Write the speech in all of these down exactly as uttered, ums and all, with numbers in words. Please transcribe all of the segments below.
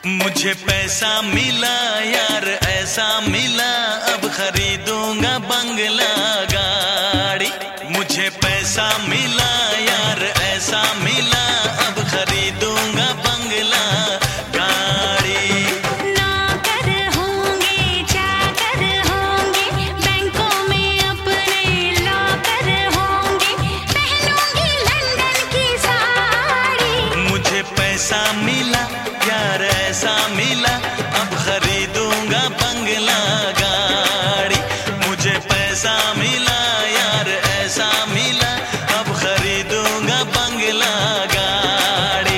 मुझे पैसा मिला यार ऐसा मिला, अब खरीदूंगा बंगला गाड़ी। मुझे पैसा मिला यार ऐसा मिला, अब खरीदूंगा बंगला गाड़ी। नौकर होंगे चाकर होंगे, बैंकों में अपने लॉकर होंगे, पहनूंगी लंदन की साड़ी। मुझे पैसा मिला यार ऐसा मिला, अब खरीदूंगा बंगला गाड़ी। मुझे पैसा मिला यार ऐसा मिला, अब खरीदूंगा बंगला गाड़ी।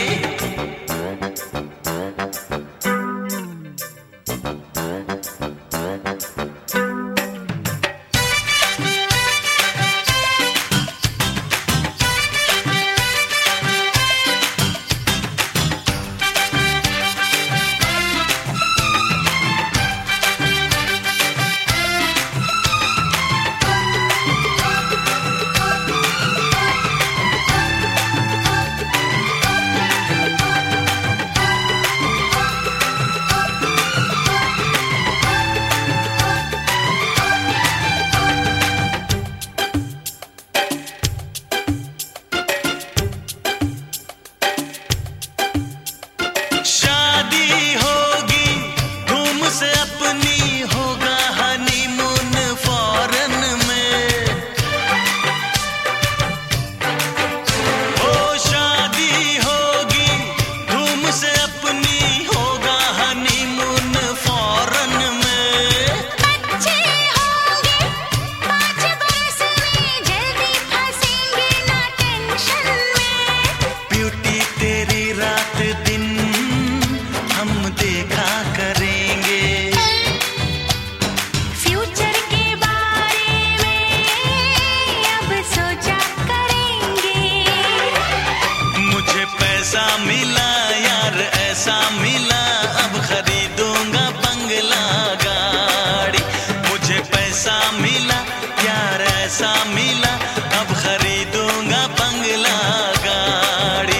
पैसा मिला यार ऐसा मिला, अब खरीदूंगा बंगला गाड़ी। मुझे पैसा मिला यार ऐसा मिला, अब खरीदूंगा बंगला गाड़ी।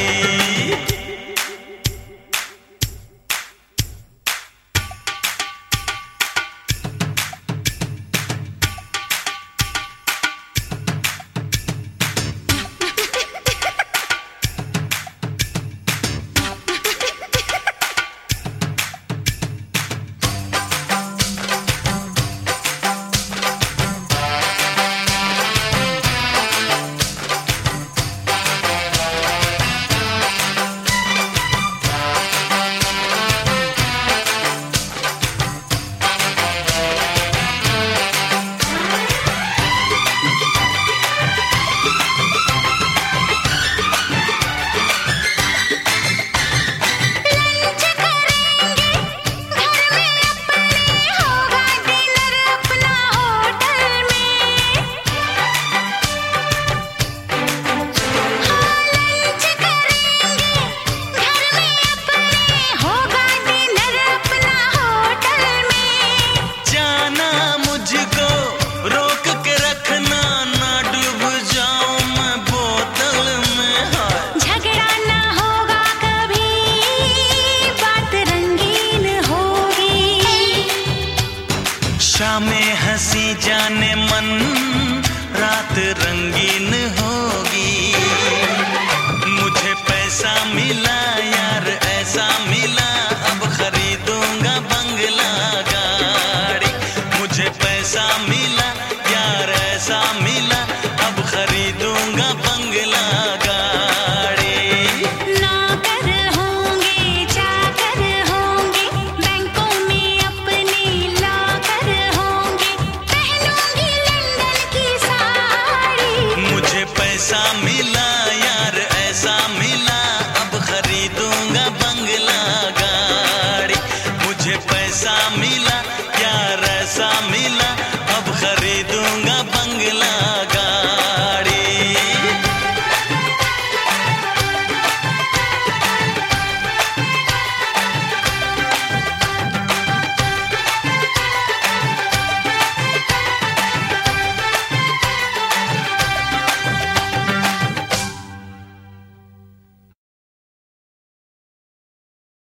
शामें हंसी जाने मन, रात रंगीन होगी। मुझे पैसा मिला यार ऐसा मिला, अब खरीदूंगा बंगला गाड़ी। मुझे पैसा मिला यार ऐसा मिला, अब खरीदूंगा बंगला गाड़ी। नौकर होंगे चाकर होंगे, बैंकों में अपने लॉकर होंगे, पहनूंगी लंदन की साड़ी। मुझे पैसा मिला